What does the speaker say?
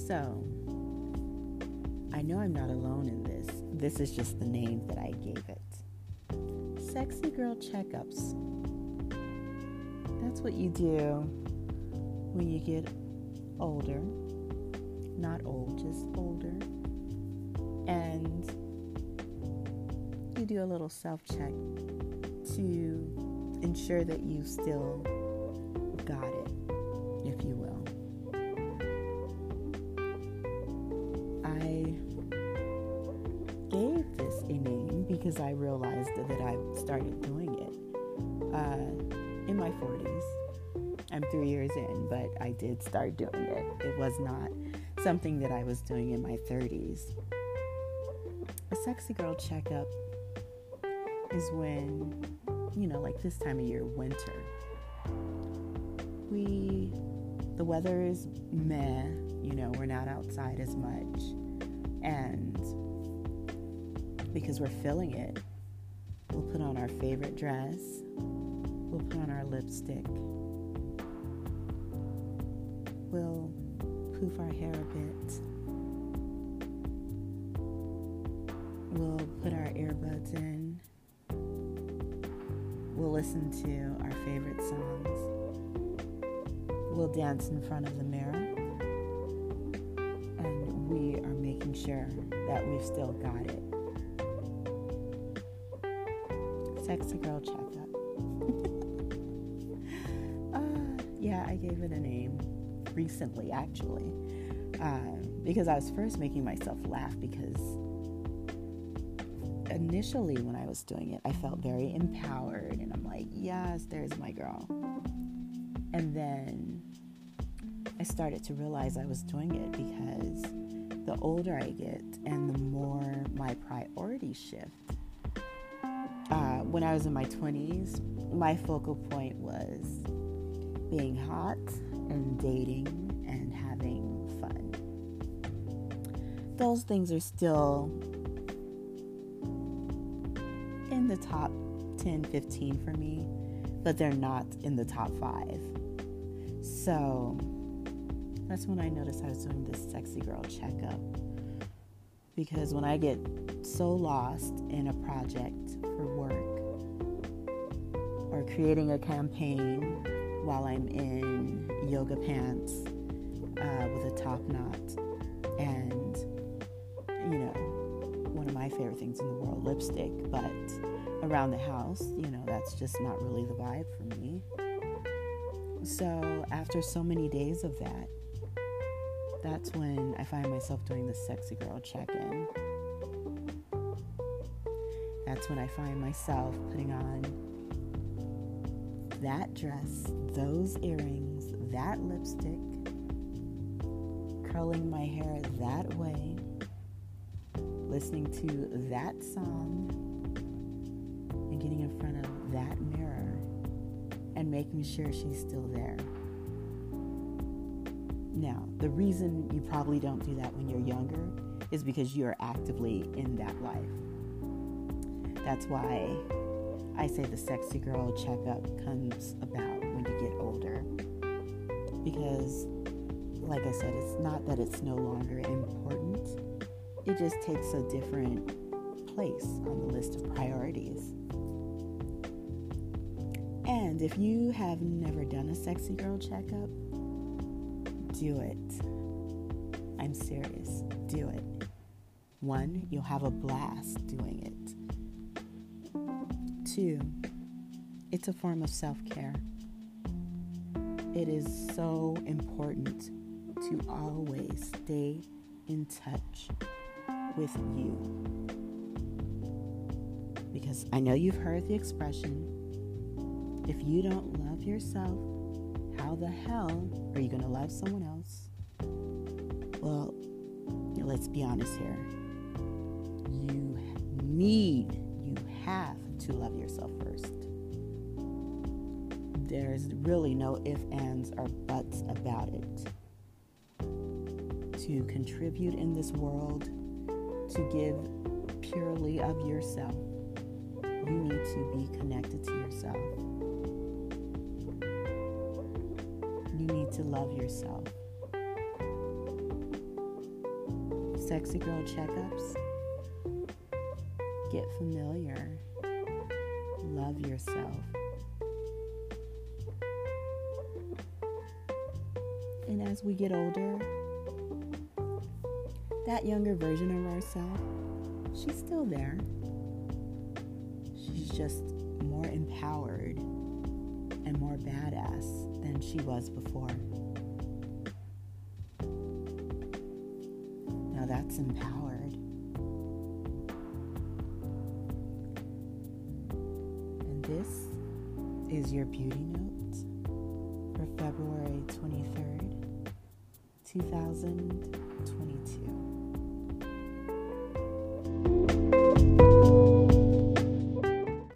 So, I know I'm not alone in this. This is just the name that I gave it. Sexy girl checkups. That's what you do when you get older. Not old, just older. And you do a little self-check to ensure that you still got it, if you will. I gave this a name because I realized that I started doing it in my 40s. I'm 3 years in, but I did start doing it. It was not something that I was doing in my 30s. A sexy girl checkup is when, like this time of year, winter. The weather is meh, we're not outside as much. And because we're feeling it, we'll put on our favorite dress, we'll put on our lipstick, we'll poof our hair a bit, we'll put our earbuds in, we'll listen to our favorite songs, we'll dance in front of the mirror, and we are making sure that we've still got it. Sexy girl checkup. Yeah, I gave it a name recently, actually, because I was first making myself laugh because initially when I was doing it, I felt very empowered, and I'm like, yes, there's my girl. And then I started to realize I was doing it because the older I get and the more my priorities shift. When I was in my 20s, my focal point was being hot and dating and having fun. Those things are still in the top 10, 15 for me, but they're not in the top 5. So that's when I noticed I was doing this sexy girl checkup. Because when I get so lost in a project for work or creating a campaign while I'm in yoga pants with a top knot and, one of my favorite things in the world, lipstick, but around the house, that's just not really the vibe for me. So after so many days of that, that's when I find myself doing the sexy girl check-in. That's when I find myself putting on that dress, those earrings, that lipstick, curling my hair that way, listening to that song, and getting in front of that mirror and making sure she's still there. Now, the reason you probably don't do that when you're younger is because you're actively in that life. That's why I say the sexy girl checkup comes about when you get older. Because, like I said, it's not that it's no longer important. It just takes a different place on the list of priorities. And if you have never done a sexy girl checkup, do it. I'm serious. Do it. 1, you'll have a blast doing it. 2, it's a form of self-care. It is so important to always stay in touch with you. Because I know you've heard the expression, if you don't love yourself, how the hell are you going to love someone else? Well, let's be honest here. You have to love yourself first. There's really no ifs, ands, or buts about it. To contribute in this world, to give purely of yourself, you need to be connected to yourself. You need to love yourself. Sexy Girl Checkups. Get familiar. Love yourself. And as we get older, that younger version of ourselves, she's still there. She's just more empowered and more badass than she was before. Now that's empowered. And this is your beauty note for February 23rd, 2020.